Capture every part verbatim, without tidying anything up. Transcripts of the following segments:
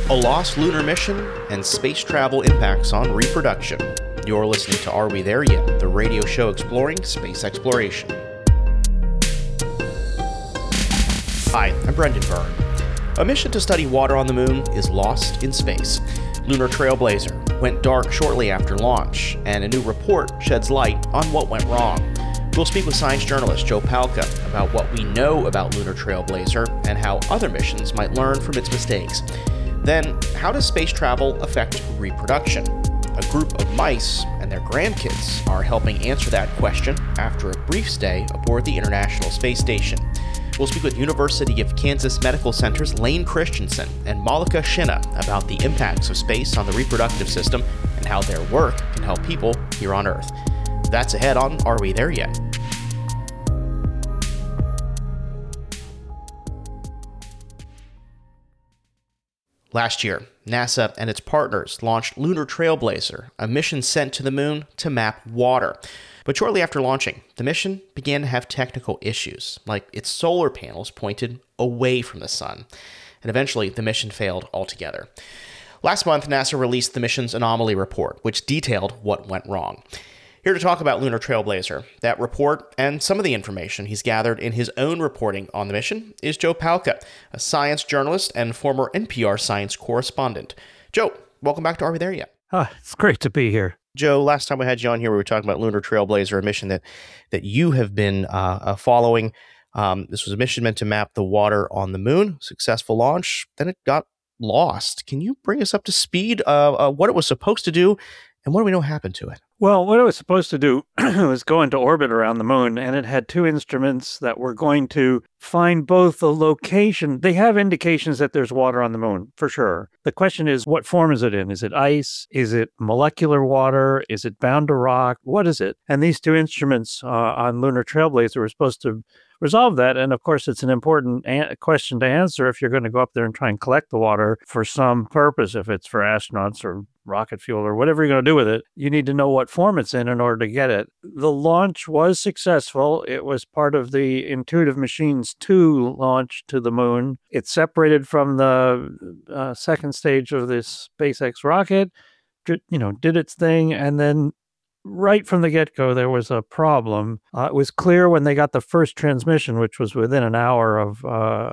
A lost lunar mission and space travel impacts on reproduction. You're listening to Are We There Yet? The radio show exploring space exploration. Hi, I'm Brendan Byrne. A mission to study water on the moon is lost in space. Lunar Trailblazer went dark shortly after launch, and a new report sheds light on what went wrong. We'll speak with science journalist Joe Palca about what we know about Lunar Trailblazer and how other missions might learn from its mistakes. Then, how does space travel affect reproduction? A group of mice and their grandkids are helping answer that question after a brief stay aboard the International Space Station. We'll speak with University of Kansas Medical Center's Lane Christensen and Malika Shinna about the impacts of space on the reproductive system and how their work can help people here on Earth. That's ahead on Are We There Yet? Last year, NASA and its partners launched Lunar Trailblazer, a mission sent to the moon to map water. But shortly after launching, the mission began to have technical issues, like its solar panels pointed away from the sun. And eventually, the mission failed altogether. Last month, NASA released the mission's anomaly report, which detailed what went wrong. Here to talk about Lunar Trailblazer, that report, and some of the information he's gathered in his own reporting on the mission is Joe Palca, a science journalist and former N P R science correspondent. Joe, welcome back to Are We There Yet? Oh, it's great to be here. Joe, last time we had you on here, we were talking about Lunar Trailblazer, a mission that, that you have been uh, uh, following. Um, this was a mission meant to map the water on the moon. Successful launch. Then it got lost. Can you bring us up to speed uh, uh, what it was supposed to do and what do we know happened to it? Well, what it was supposed to do was go into orbit around the moon, and it had two instruments that were going to find both the location. They have indications that there's water on the moon, for sure. The question is, what form is it in? Is it ice? Is it molecular water? Is it bound to rock? What is it? And these two instruments uh, on Lunar Trailblazer were supposed to resolve that. And of course, it's an important a- question to answer if you're going to go up there and try and collect the water for some purpose, if it's for astronauts or rocket fuel or whatever you're going to do with it. You need to know what form it's in in order to get it. The launch was successful. It was part of the Intuitive Machines two launch to the moon. It separated from the uh, second stage of this SpaceX rocket, you know, did its thing, and then right from the get-go, there was a problem. Uh, it was clear when they got the first transmission, which was within an hour of uh,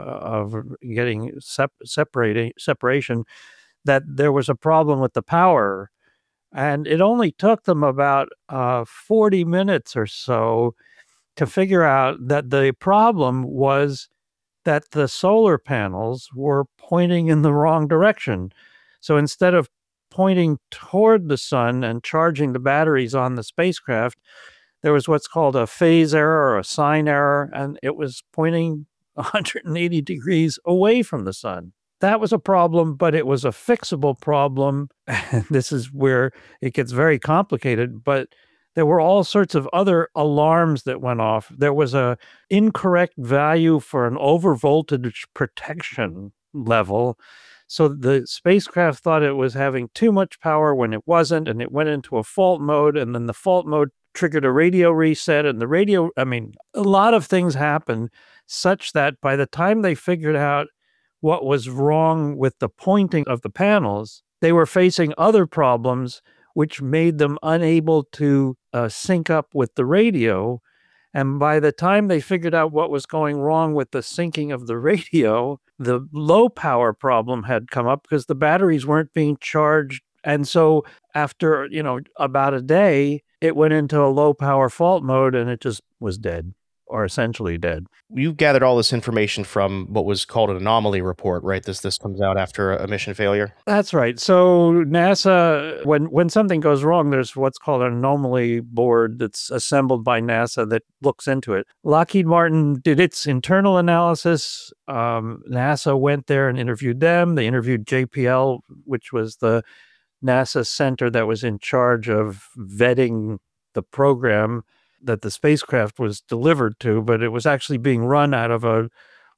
of getting sep- separating separation, that there was a problem with the power. And it only took them about uh, forty minutes or so to figure out that the problem was that the solar panels were pointing in the wrong direction. So instead of pointing toward the sun and charging the batteries on the spacecraft, there was what's called a phase error or a sign error, and it was pointing one hundred eighty degrees away from the sun. That was a problem, but it was a fixable problem. This is where it gets very complicated, but there were all sorts of other alarms that went off. There was a incorrect value for an overvoltage protection level. So the spacecraft thought it was having too much power when it wasn't, and it went into a fault mode, and then the fault mode triggered a radio reset, and the radio, I mean, a lot of things happened such that by the time they figured out what was wrong with the pointing of the panels, they were facing other problems which made them unable to uh, sync up with the radio. And by the time they figured out what was going wrong with the syncing of the radio, the low power problem had come up because the batteries weren't being charged. And so after, you know, about a day, it went into a low power fault mode and it just was dead, or essentially dead. You gathered all this information from what was called an anomaly report, right? This this comes out after a mission failure? That's right. So NASA, when, when something goes wrong, there's what's called an anomaly board that's assembled by NASA that looks into it. Lockheed Martin did its internal analysis. Um, NASA went there and interviewed them. They interviewed J P L, which was the NASA center that was in charge of vetting the program that the spacecraft was delivered to, but it was actually being run out of a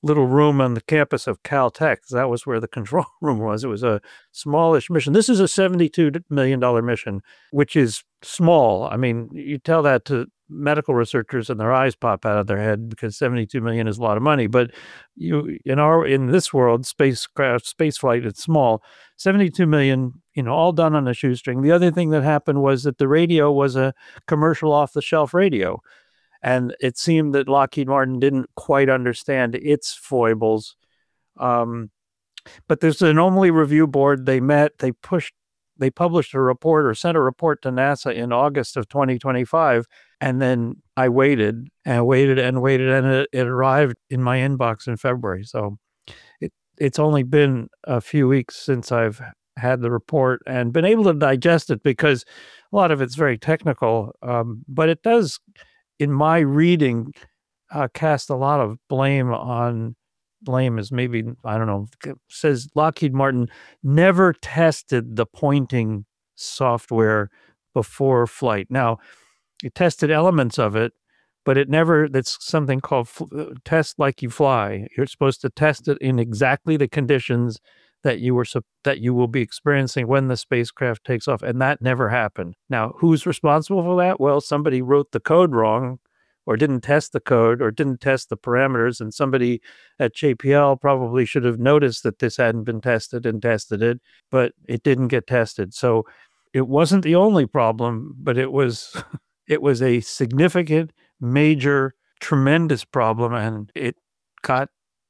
little room on the campus of Caltech. That was where the control room was. It was a smallish mission. This is a seventy-two million dollars mission, which is small. I mean, you tell that to medical researchers and their eyes pop out of their head because seventy-two million dollars is a lot of money. But you, in our, in this world, spacecraft, space flight, it's small. seventy-two million dollars, you know, all done on a shoestring. The other thing that happened was that the radio was a commercial off-the-shelf radio. And it seemed that Lockheed Martin didn't quite understand its foibles. Um, but there's an anomaly review board. They met, they pushed, they published a report or sent a report to NASA in August of twenty twenty-five. And then I waited and waited and waited, and it, it arrived in my inbox in February. So it it's only been a few weeks since I've had the report and been able to digest it because a lot of it's very technical. Um, but it does, in my reading, uh, cast a lot of blame on, blame is maybe, I don't know, says Lockheed Martin never tested the pointing software before flight. Now, it tested elements of it, but it never, that's something called fl- test like you fly. You're supposed to test it in exactly the conditions that you were that you will be experiencing when the spacecraft takes off, and that never happened. Now, who's responsible for that? Well, somebody wrote the code wrong, or didn't test the code, or didn't test the parameters, and somebody at J P L probably should have noticed that this hadn't been tested and tested it, but it didn't get tested. So it wasn't the only problem, but it was it was a significant, major, tremendous problem, and it got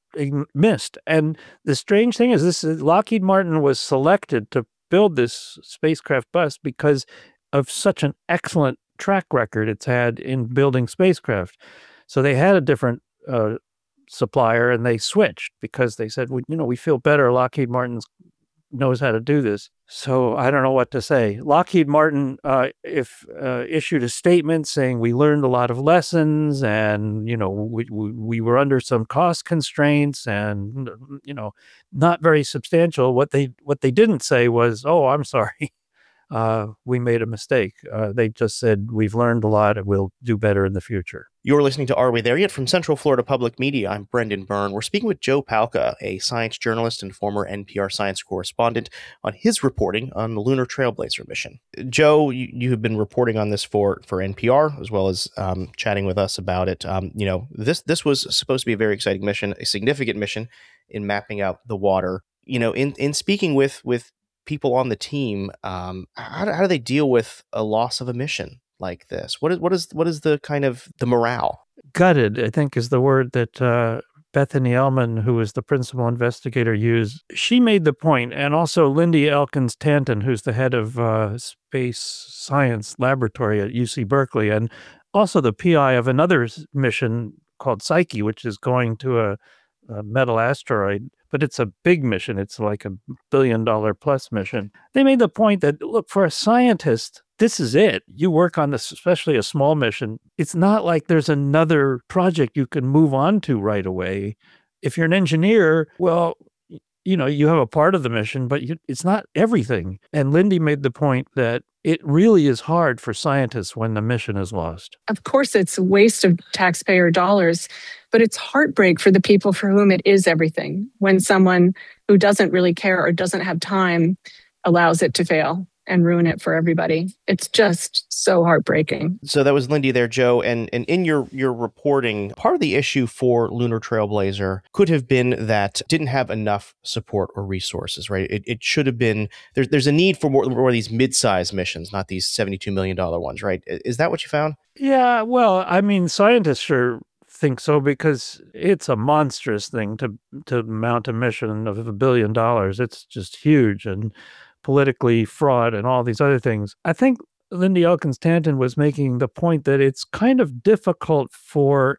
missed. And the strange thing is, this is, Lockheed Martin was selected to build this spacecraft bus because of such an excellent track record it's had in building spacecraft. So they had a different uh, supplier, and they switched because they said, well, you know, we feel better. Lockheed Martin knows how to do this. So I don't know what to say. Lockheed Martin uh, if uh, issued a statement saying we learned a lot of lessons, and you know we, we we were under some cost constraints, and you know not very substantial. What they what they didn't say was, oh, I'm sorry, uh, we made a mistake. Uh, they just said we've learned a lot and we'll do better in the future. You're listening to Are We There Yet? From Central Florida Public Media. I'm Brendan Byrne. We're speaking with Joe Palca, a science journalist and former N P R science correspondent, on his reporting on the Lunar Trailblazer mission. Joe, you, you have been reporting on this for, for N P R, as well as um, chatting with us about it. Um, you know, this this was supposed to be a very exciting mission, a significant mission in mapping out the water. You know, in, in speaking with with people on the team, um, how, how do they deal with a loss of a mission like this? What is what is what is the kind of the morale? Gutted, I think, is the word that uh, Bethany Ellman, who was the principal investigator, used. She made the point, and also Lindy Elkins Tanton, who's the head of uh, Space Science Laboratory at U C Berkeley, and also the P I of another mission called Psyche, which is going to a, a metal asteroid. But it's a big mission. It's like a billion dollar plus mission. They made the point that, look, for a scientist, this is it. You work on this, especially a small mission. It's not like there's another project you can move on to right away. If you're an engineer, well, you know, you have a part of the mission, but you, it's not everything. And Lindy made the point that it really is hard for scientists when the mission is lost. Of course, it's a waste of taxpayer dollars, but it's heartbreak for the people for whom it is everything. When someone who doesn't really care or doesn't have time allows it to fail and ruin it for everybody. It's just so heartbreaking. So that was Lindy there, Joe. And and in your, your reporting, part of the issue for Lunar Trailblazer could have been that it didn't have enough support or resources, right? It it should have been, there's, there's a need for more, more of these mid-sized missions, not these seventy-two million dollars ones, right? Is that what you found? Yeah, well, I mean, scientists sure think so, because it's a monstrous thing to to mount a mission of a billion dollars. It's just huge, and politically fraught and all these other things. I think Lindy Elkins Tanton was making the point that it's kind of difficult for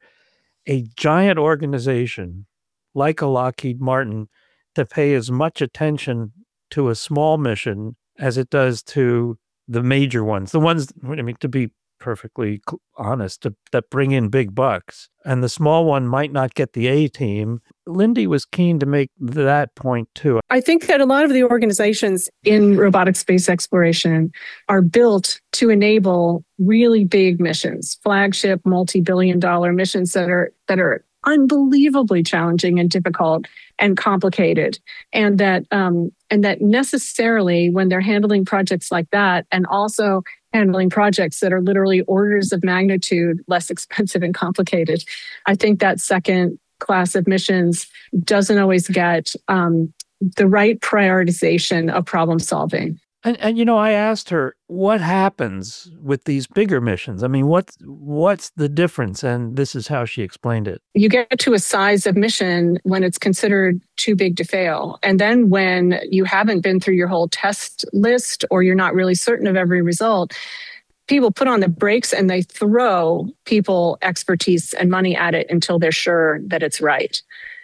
a giant organization like a Lockheed Martin to pay as much attention to a small mission as it does to the major ones. The ones, I mean, to be perfectly honest, to, that bring in big bucks. And the small one might not get the A team. Lindy was keen to make that point too. I think that a lot of the organizations in robotic space exploration are built to enable really big missions, flagship multi-billion dollar missions that are that are unbelievably challenging and difficult and complicated. And that um, and that necessarily when they're handling projects like that, and also handling projects that are literally orders of magnitude less expensive and complicated, I think that second class of missions doesn't always get um, the right prioritization of problem solving. And, and you know, I asked her, what happens with these bigger missions? I mean, what's, what's the difference? And this is how she explained it. You get to a size of mission when it's considered too big to fail. And then when you haven't been through your whole test list or you're not really certain of every result, people put on the brakes and they throw people expertise and money at it until they're sure that it's right.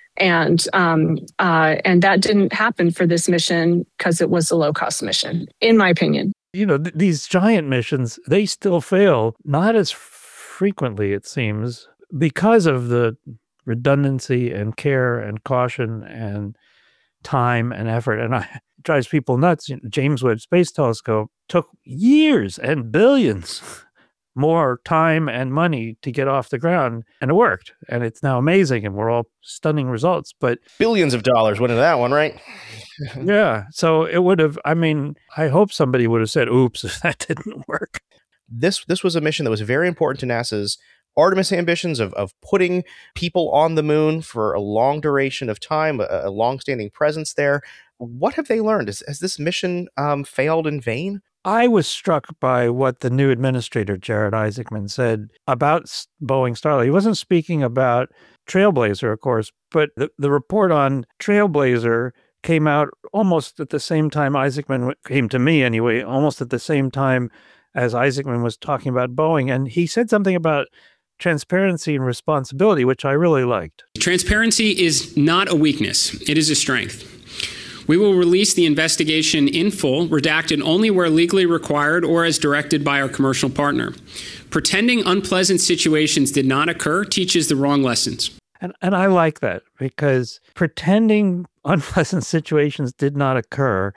And um, uh, and that didn't happen for this mission because it was a low-cost mission, in my opinion. You know, th- these giant missions, they still fail, not as frequently, it seems, because of the redundancy and care and caution and time and effort. And I, it drives people nuts. You know, James Webb Space Telescope took years and billions more time and money to get off the ground, and it worked, and it's now amazing, and we're all stunning results. But billions of dollars went into that one, right? Yeah, so it would have, I mean, I hope somebody would have said, oops, if that didn't work. This this was a mission that was very important to NASA's Artemis ambitions of, of putting people on the moon for a long duration of time, a, a long-standing presence there. What have they learned? Has, has this mission um, failed in vain? I was struck by what the new administrator, Jared Isaacman, said about Boeing Starliner. He wasn't speaking about Trailblazer, of course, but the, the report on Trailblazer came out almost at the same time Isaacman came to me anyway, almost at the same time as Isaacman was talking about Boeing. And he said something about transparency and responsibility, which I really liked. Transparency is not a weakness. It is a strength. We will release the investigation in full, redacted only where legally required or as directed by our commercial partner. Pretending unpleasant situations did not occur teaches the wrong lessons. And and I like that, because pretending unpleasant situations did not occur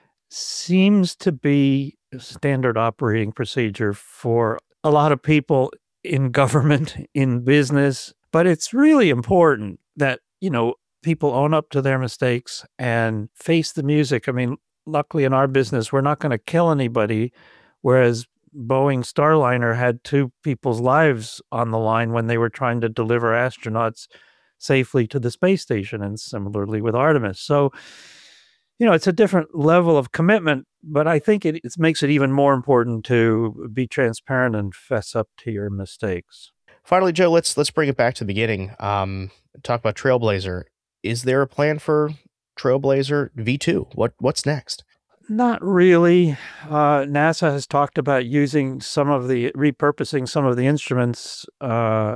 seems to be a standard operating procedure for a lot of people in government, in business. But it's really important that, you know, people own up to their mistakes and face the music. I mean, luckily in our business, we're not going to kill anybody, whereas Boeing Starliner had two people's lives on the line when they were trying to deliver astronauts safely to the space station, and similarly with Artemis. So, you know, it's a different level of commitment, but I think it, it makes it even more important to be transparent and fess up to your mistakes. Finally, Joe, let's let's bring it back to the beginning. Um, talk about Trailblazer. Is there a plan for Trailblazer V two? What what's next? Not really. Uh, NASA has talked about using some of the, repurposing some of the instruments. Uh,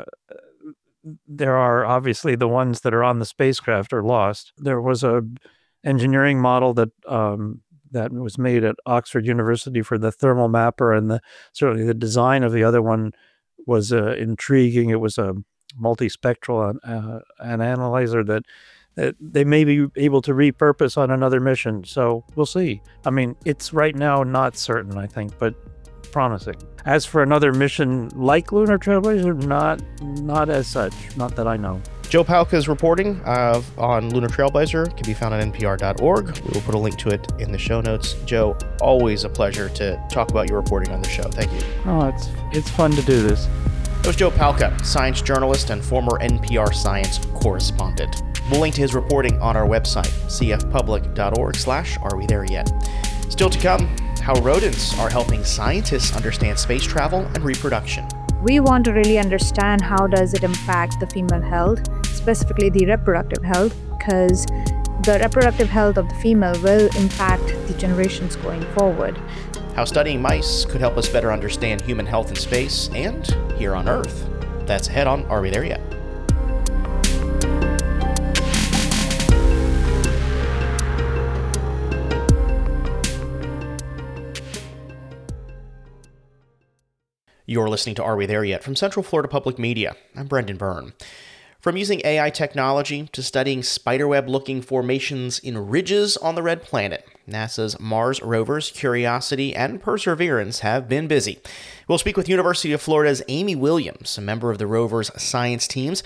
there are obviously the ones that are on the spacecraft are lost. There was a engineering model that um, that was made at Oxford University for the thermal mapper, and the certainly the design of the other one was uh, intriguing. It was a multispectral uh, an analyzer that that they may be able to repurpose on another mission. So we'll see. I mean, it's right now not certain, I think, but promising. As for another mission like Lunar Trailblazer, not not as such, not that I know. Joe Palka's reporting uh, on Lunar Trailblazer can be found on N P R dot org. We will put a link to it in the show notes. Joe, always a pleasure to talk about your reporting on the show. Thank you. Oh, it's it's fun to do this. That was Joe Palka, science journalist and former N P R science correspondent. We'll link to his reporting on our website, c f public dot org slash are we there yet. Still to come, how rodents are helping scientists understand space travel and reproduction. We want to really understand how does it impact the female health, specifically the reproductive health, because the reproductive health of the female will impact the generations going forward. How studying mice could help us better understand human health in space and here on Earth. That's ahead on Are We There Yet? You're listening to Are We There Yet? From Central Florida Public Media. I'm Brendan Byrne. From using A I technology to studying spiderweb-looking formations in ridges on the red planet, NASA's Mars rovers Curiosity and Perseverance have been busy. We'll speak with University of Florida's Amy Williams, a member of the rover's science teams,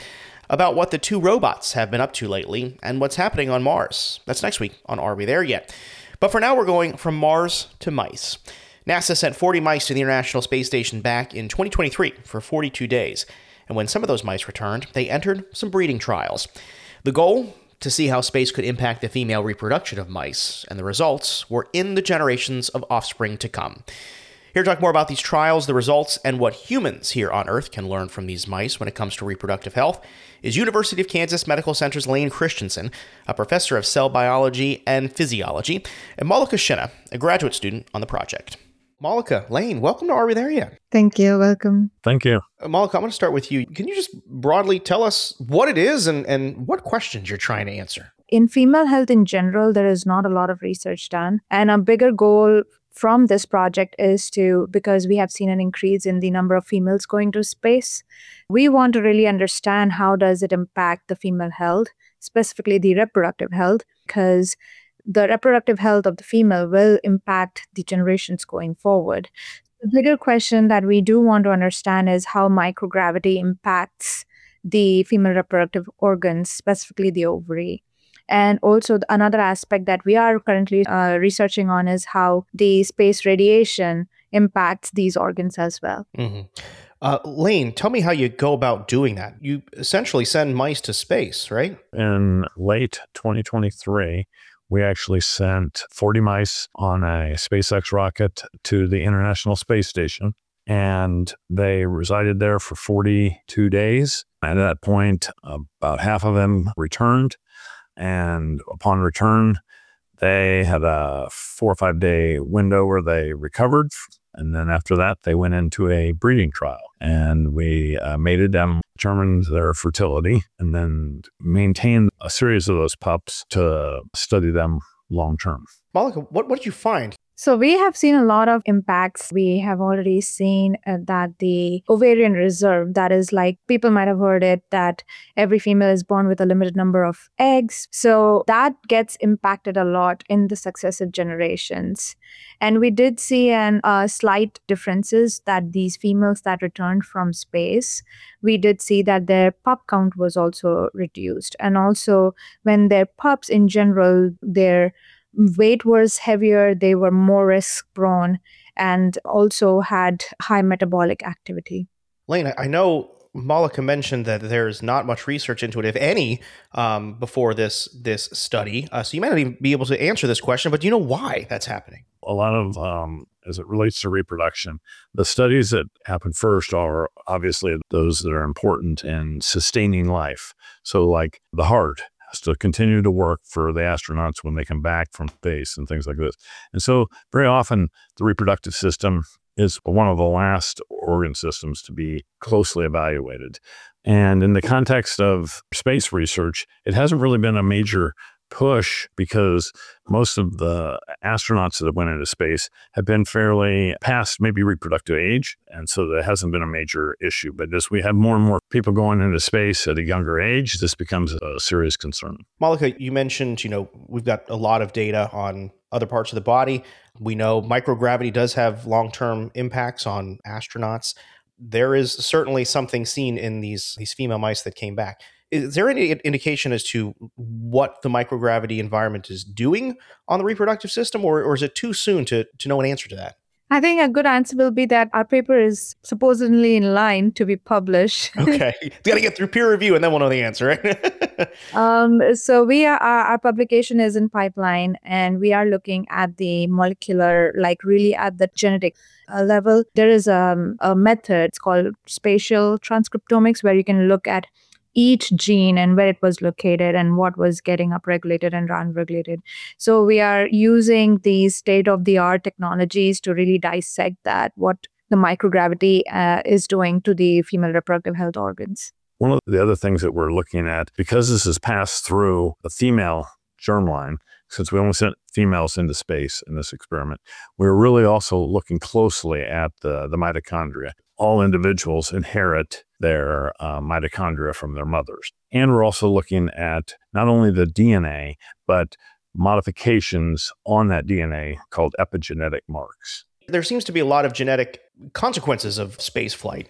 about what the two robots have been up to lately and what's happening on Mars. That's next week on Are We There Yet? But for now, we're going from Mars to mice. NASA sent forty mice to the International Space Station back in twenty twenty-three for forty-two days. And when some of those mice returned, they entered some breeding trials. The goal? To see how space could impact the female reproduction of mice, and the results were in the generations of offspring to come. Here to talk more about these trials, the results, and what humans here on Earth can learn from these mice when it comes to reproductive health is University of Kansas Medical Center's Lane Christensen, a professor of cell biology and physiology, and Malika Shinna, a graduate student on the project. Malika, Lane, welcome to Are We There Yet? Thank you. Welcome. Thank you. Uh, Malika, I'm going to start with you. Can you just broadly tell us what it is and, and what questions you're trying to answer? In female health in general, there is not a lot of research done. And a bigger goal from this project is to, because we have seen an increase in the number of females going to space, we want to really understand how does it impact the female health, specifically the reproductive health, because the reproductive health of the female will impact the generations going forward. The bigger question that we do want to understand is how microgravity impacts the female reproductive organs, specifically the ovary. And also th- another aspect that we are currently uh, researching on is how the space radiation impacts these organs as well. Mm-hmm. Uh, Lane, tell me how you go about doing that. You essentially send mice to space, right? In late twenty twenty-three, we actually sent forty mice on a SpaceX rocket to the International Space Station, and they resided there for forty-two days. At that point, about half of them returned, and upon return, they had a four or five day window where they recovered. And then after that, they went into a breeding trial, and we uh, mated them, determined their fertility, and then maintained a series of those pups to study them long term. Malika, what, what did you find? So we have seen a lot of impacts. We have already seen uh, that the ovarian reserve, that is like, people might have heard it, that every female is born with a limited number of eggs. So that gets impacted a lot in the successive generations. And we did see an uh, slight differences that these females that returned from space, we did see that their pup count was also reduced. And also when their pups in general, their weight was heavier, they were more risk prone, and also had high metabolic activity. Lane, I know Malika mentioned that there's not much research into it, if any, um, before this this study. Uh, so you might not even be able to answer this question, but do you know why that's happening? A lot of, um, as it relates to reproduction, the studies that happen first are obviously those that are important in sustaining life. So like the heart has to continue to work for the astronauts when they come back from space and things like this. And so very often the reproductive system is one of the last organ systems to be closely evaluated. And in the context of space research, it hasn't really been a major push because most of the astronauts that went into space have been fairly past maybe reproductive age. And so that hasn't been a major issue. But as we have more and more people going into space at a younger age, this becomes a serious concern. Malika, you mentioned, you know, we've got a lot of data on other parts of the body. We know microgravity does have long-term impacts on astronauts. There is certainly something seen in these, these female mice that came back. Is there any indication as to what the microgravity environment is doing on the reproductive system, or, or is it too soon to, to know an answer to that? I think a good answer will be that our paper is supposedly in line to be published. Okay. It's got to get through peer review and then we'll know the answer, right? um, so we are, our, our publication is in pipeline, and we are looking at the molecular, like really at the genetic uh, level. There is um, a method, it's called spatial transcriptomics, where you can look at each gene and where it was located and what was getting upregulated and downregulated. So we are using these state-of-the-art technologies to really dissect that, what the microgravity uh, is doing to the female reproductive health organs. One of the other things that we're looking at, because this has passed through the female germline, since we only sent females into space in this experiment, we're really also looking closely at the, the mitochondria. All individuals inherit their uh, mitochondria from their mothers. And we're also looking at not only the D N A, but modifications on that D N A called epigenetic marks. There seems to be a lot of genetic consequences of space flight.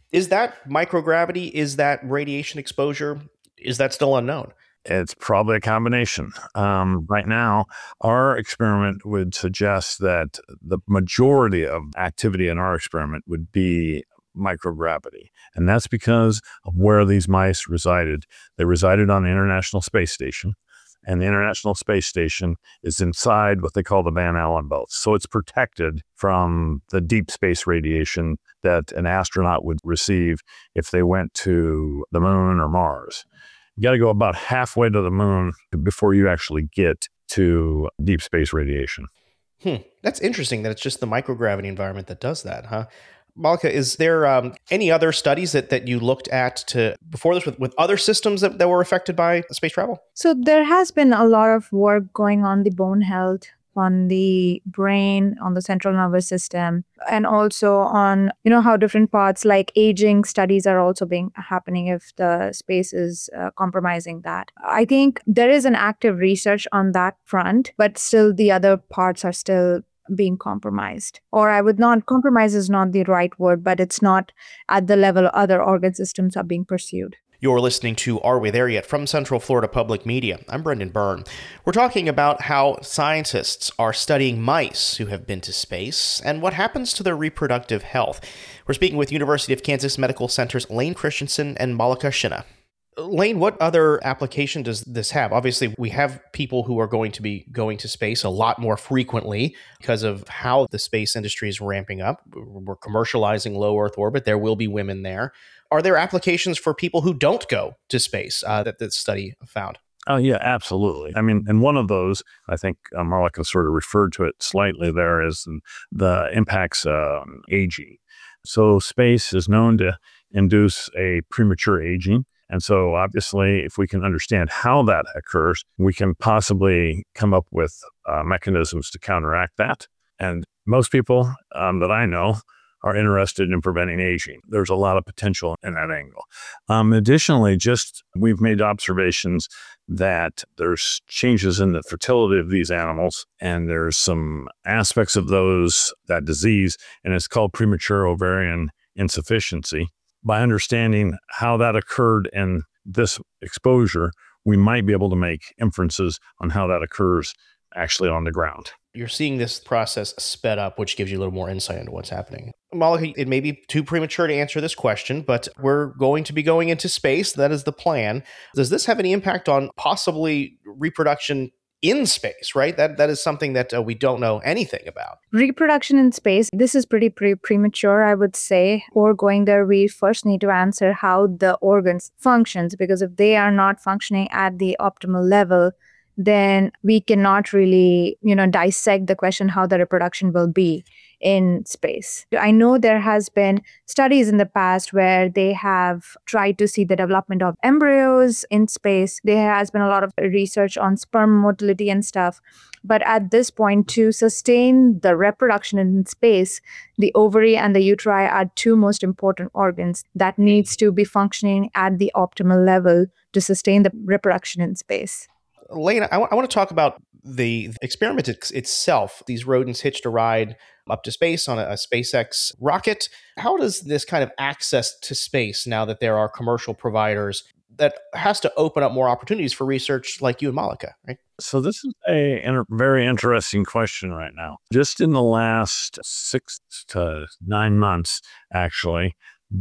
Is that microgravity? Is that radiation exposure? Is that still unknown? It's probably a combination. Um, right now, our experiment would suggest that the majority of activity in our experiment would be microgravity. And that's because of where these mice resided. They resided on the International Space Station, and the International Space Station is inside what they call the Van Allen belts. So it's protected from the deep space radiation that an astronaut would receive if they went to the moon or Mars. You got to go about halfway to the moon before you actually get to deep space radiation. Hmm. That's interesting that it's just the microgravity environment that does that, huh? Malika, is there um, any other studies that, that you looked at to before this with, with other systems that, that were affected by space travel? So there has been a lot of work going on the bone health, on the brain, on the central nervous system, and also on, you know, how different parts like aging studies are also being happening if the space is uh, compromising that. I think there is an active research on that front, but still the other parts are still being compromised. Or I would not, compromise is not the right word, but it's not at the level other organ systems are being pursued. You're listening to Are We There Yet? From Central Florida Public Media. I'm Brendan Byrne. We're talking about how scientists are studying mice who have been to space and what happens to their reproductive health. We're speaking with University of Kansas Medical Center's Lane Christensen and Malika Shinna. Lane, what other application does this have? Obviously, we have people who are going to be going to space a lot more frequently because of how the space industry is ramping up. We're commercializing low Earth orbit. There will be women there. Are there applications for people who don't go to space uh, that this study found? Oh, yeah, absolutely. I mean, and one of those, I think uh, Malika sort of referred to it slightly there, is the impacts on um, aging. So space is known to induce a premature aging. And so obviously, if we can understand how that occurs, we can possibly come up with uh, mechanisms to counteract that. And most people um, that I know are interested in preventing aging. There's a lot of potential in that angle. Um, additionally, just we've made observations that there's changes in the fertility of these animals, and there's some aspects of those, that disease, and it's called premature ovarian insufficiency. By understanding how that occurred in this exposure, we might be able to make inferences on how that occurs actually on the ground. You're seeing this process sped up, which gives you a little more insight into what's happening. Malika, it may be too premature to answer this question, but we're going to be going into space. That is the plan. Does this have any impact on possibly reproduction in space, right? That That is something that uh, we don't know anything about. Reproduction in space, this is pretty pre- premature, I would say. Before going there, we first need to answer how the organs functions, because if they are not functioning at the optimal level, then we cannot really, you know, dissect the question how the reproduction will be in space. I know there has been studies in the past where they have tried to see the development of embryos in space. There has been a lot of research on sperm motility and stuff. But at this point, to sustain the reproduction in space, the ovary and the uteri are two most important organs that needs to be functioning at the optimal level to sustain the reproduction in space. Lane, I, w- I want to talk about the experiment it- itself. These rodents hitched a ride up to space on a, a SpaceX rocket. How does this kind of access to space, now that there are commercial providers, that has to open up more opportunities for research like you and Malika, right? So this is a inter- very interesting question right now. Just in the last six to nine months, actually,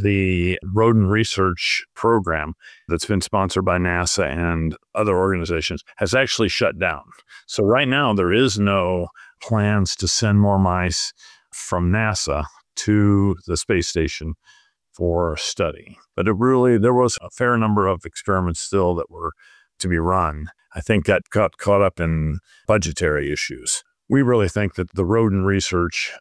the rodent research program that's been sponsored by NASA and other organizations has actually shut down. So right now, there is no plans to send more mice from NASA to the space station for study. But it really, there was a fair number of experiments still that were to be run. I think that got caught up in budgetary issues. We really think that the rodent research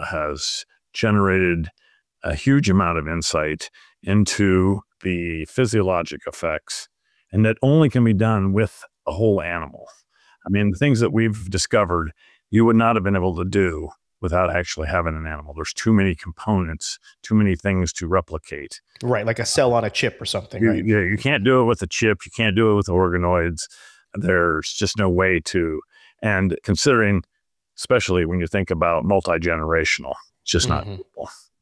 has generated a huge amount of insight into the physiologic effects, and that only can be done with a whole animal. I mean, the things that we've discovered, you would not have been able to do without actually having an animal. There's too many components, too many things to replicate. Right, like a cell on a chip or something, You, right? yeah, you can't do it with a chip. You can't do it with organoids. There's just no way to. And considering, especially when you think about multi-generational, it's just not Mhm. doable.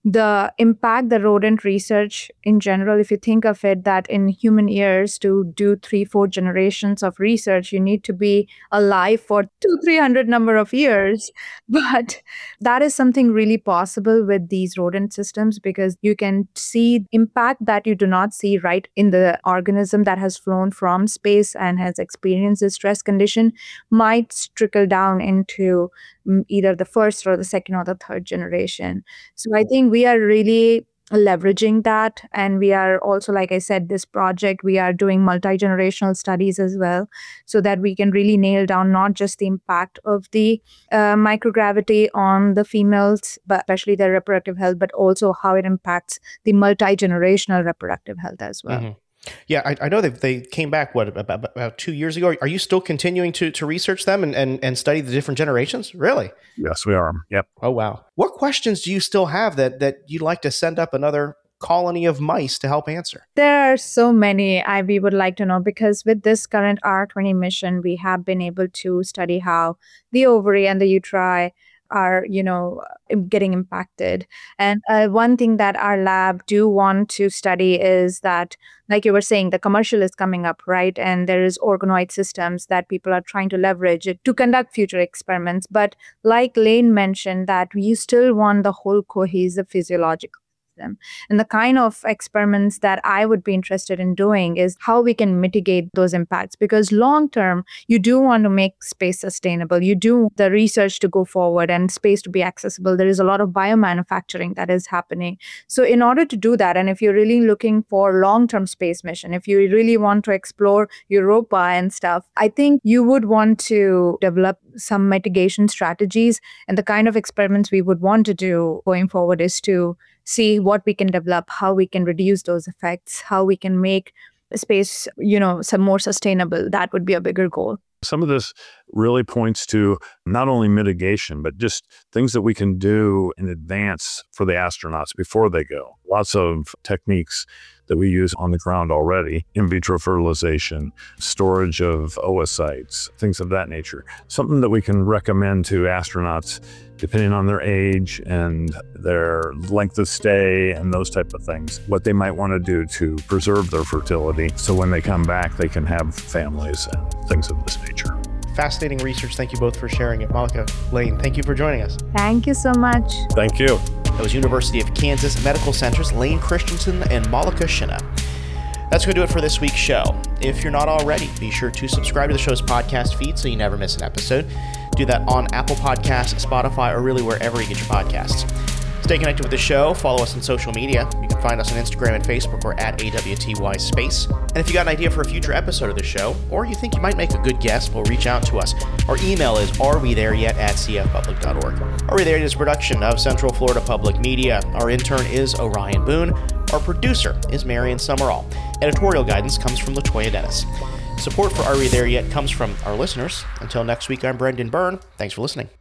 the impact the rodent research in general, if you think of it, that in human years to do three, four generations of research, you need to be alive for two, three hundred number of years. But that is something really possible with these rodent systems, because you can see impact that you do not see right in the organism that has flown from space and has experienced a stress condition might trickle down into either the first or the second or the third generation. So I think we are really leveraging that. And we are also, like I said, this project, we are doing multi-generational studies as well, so that we can really nail down not just the impact of the uh, microgravity on the females, but especially their reproductive health, but also how it impacts the multi-generational reproductive health as well. Mm-hmm. Yeah, I, I know that they came back, what, about, about two years ago. Are you still continuing to, to research them and, and, and study the different generations? Really? Yes, we are. Yep. Oh, wow. What questions do you still have that, that you'd like to send up another colony of mice to help answer? There are so many I we would like to know, because with this current R twenty mission, we have been able to study how the ovary and the uteri are, you know, getting impacted. And uh, one thing that our lab do want to study is that, like you were saying, the commercial is coming up, right? And there is organoid systems that people are trying to leverage it to conduct future experiments. But like Lane mentioned, that you still want the whole cohesive physiological them. And the kind of experiments that I would be interested in doing is how we can mitigate those impacts, because long term, you do want to make space sustainable. You do want the research to go forward and space to be accessible. There is a lot of biomanufacturing that is happening. So in order to do that, and if you're really looking for long-term space mission, if you really want to explore Europa and stuff, I think you would want to develop some mitigation strategies. And the kind of experiments we would want to do going forward is to see what we can develop, how we can reduce those effects, how we can make space, you know, some more sustainable. That would be a bigger goal. Some of this really points to not only mitigation, but just things that we can do in advance for the astronauts before they go. Lots of techniques that we use on the ground already: in vitro fertilization, storage of oocytes, things of that nature. Something that we can recommend to astronauts depending on their age and their length of stay and those type of things, what they might want to do to preserve their fertility so when they come back, they can have families and things of this nature. Fascinating research. Thank you both for sharing it. Malika, Lane, thank you for joining us. Thank you so much. Thank you. That was University of Kansas Medical Center's Lane Christensen and Malika Shinna. That's going to do it for this week's show. If you're not already, be sure to subscribe to the show's podcast feed so you never miss an episode. Do that on Apple Podcasts, Spotify, or really wherever you get your podcasts. Stay connected with the show. Follow us on social media. You can find us on Instagram and Facebook. We're at A W T Y Space. And if you got an idea for a future episode of the show, or you think you might make a good guest, well, reach out to us. Our email is arewethereyet at c f public dot org. Are We There Yet is a production of Central Florida Public Media. Our intern is Orion Boone. Our producer is Marion Summerall. Editorial guidance comes from Latoya Dennis. Support for Are We There Yet comes from our listeners. Until next week, I'm Brendan Byrne. Thanks for listening.